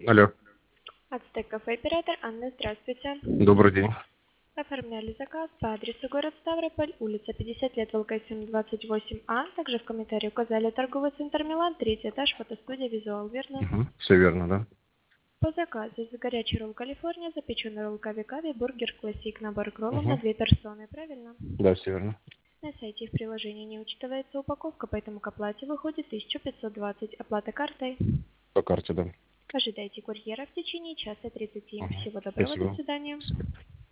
Алло, Ацтек кафе оператор Анна, здравствуйте. добрый день. Оформляли заказ по адресу город Ставрополь, улица 50 лет, Волкосим 28А. Также в комментарии указали торговый центр Милан, третий этаж, фотостудия Визуал, верно? Все верно, да? По заказу горячий ролл Калифорния, запеченный ролл Кави-Кави, бургер Классик, набор к роллам на Угу. 2 персоны, правильно? Да, все верно. На сайте их приложения не учитывается упаковка, поэтому к оплате выходит 1520. Оплата картой. По карте, да. Ожидайте курьера в течение часа 30. Угу. Всего доброго, до Спасибо. свидания.